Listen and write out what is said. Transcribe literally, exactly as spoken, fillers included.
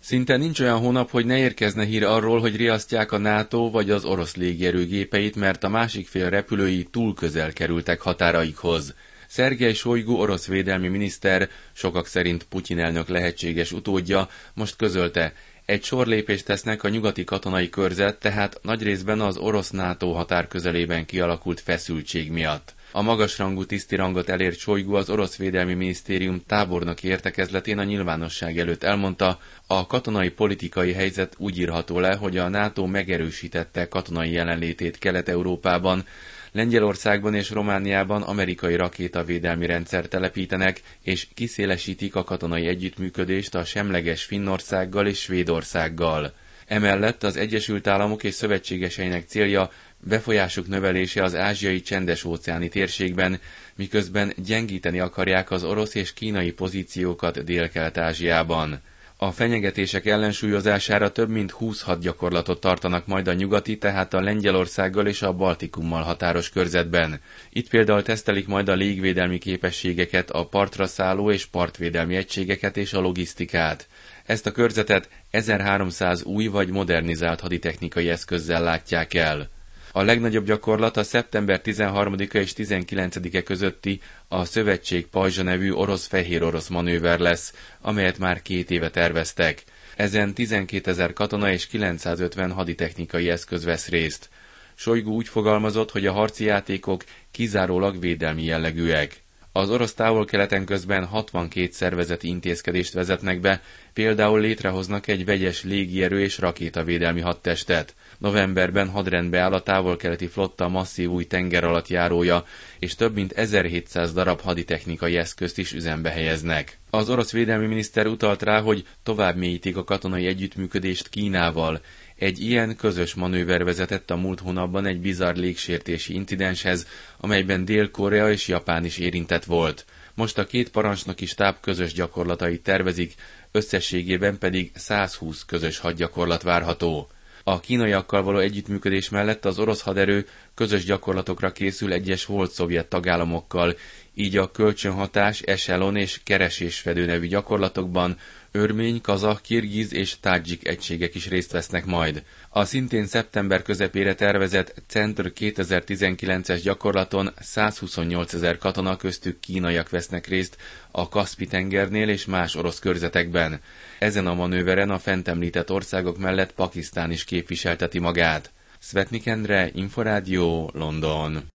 Szinte nincs olyan hónap, hogy ne érkezne hír arról, hogy riasztják a NATO vagy az orosz légierő gépeit, mert a másik fél repülői túl közel kerültek határaikhoz. Szergej Sojgu orosz védelmi miniszter, sokak szerint Putyin elnök lehetséges utódja, most közölte, egy sor lépést tesznek a nyugati katonai körzet, tehát nagy részben az orosz-NATO határ közelében kialakult feszültség miatt. A magasrangú tiszti rangot elért Sojgu az orosz védelmi minisztérium tábornoki értekezletén a nyilvánosság előtt elmondta, a katonai politikai helyzet úgy írható le, hogy a NATO megerősítette katonai jelenlétét Kelet-Európában, Lengyelországban és Romániában amerikai rakétavédelmi rendszert telepítenek, és kiszélesítik a katonai együttműködést a semleges Finnországgal és Svédországgal. Emellett az Egyesült Államok és szövetségeseinek célja befolyásuk növelése az ázsiai csendes-óceáni térségben, miközben gyengíteni akarják az orosz és kínai pozíciókat Dél-Kelet-Ázsiában. A fenyegetések ellensúlyozására több mint húsz hadgyakorlatot tartanak majd a nyugati, tehát a Lengyelországgal és a Baltikummal határos körzetben. Itt például tesztelik majd a légvédelmi képességeket, a partra szálló és partvédelmi egységeket és a logisztikát. Ezt a körzetet ezerháromszáz új vagy modernizált haditechnikai eszközzel látják el. A legnagyobb gyakorlat a szeptember tizenharmadika és tizenkilencedike közötti a Szövetség Pajzsa nevű orosz-fehér-orosz manőver lesz, amelyet már két éve terveztek. Ezen tizenkétezer katona és kilencszázötven haditechnikai eszköz vesz részt. Sojgu úgy fogalmazott, hogy a harci játékok kizárólag védelmi jellegűek. Az orosz távol-keleten közben hatvankét szervezeti intézkedést vezetnek be, például létrehoznak egy vegyes légierő és rakétavédelmi hadtestet. Novemberben hadrendbe áll a távol-keleti flotta masszív új tengeralattjárója, és több mint ezerhétszáz darab haditechnikai eszközt is üzembe helyeznek. Az orosz védelmi miniszter utalt rá, hogy tovább mélyítik a katonai együttműködést Kínával. Egy ilyen közös manőver vezetett a múlt hónapban egy bizarr légsértési incidenshez, amelyben Dél-Korea és Japán is érintett volt. Most a két parancsnoki stáb közös gyakorlatait tervezik, összességében pedig százhúsz közös hadgyakorlat várható. A kínaiakkal való együttműködés mellett az orosz haderő közös gyakorlatokra készül egyes volt szovjet tagállamokkal, így a kölcsönhatás, eselon és keresésfedő nevű gyakorlatokban örmény, kazah, kirgiz és tádzsik egységek is részt vesznek majd. A szintén szeptember közepére tervezett Centr kétezer-tizenkilences gyakorlaton százhuszonnyolcezer katona, köztük kínaiak vesznek részt a Kaszpi-tengernél és más orosz körzetekben. Ezen a manőveren a fent említett országok mellett Pakisztán is képviselteti magát. Szvetnik Endre, Inforádió, London.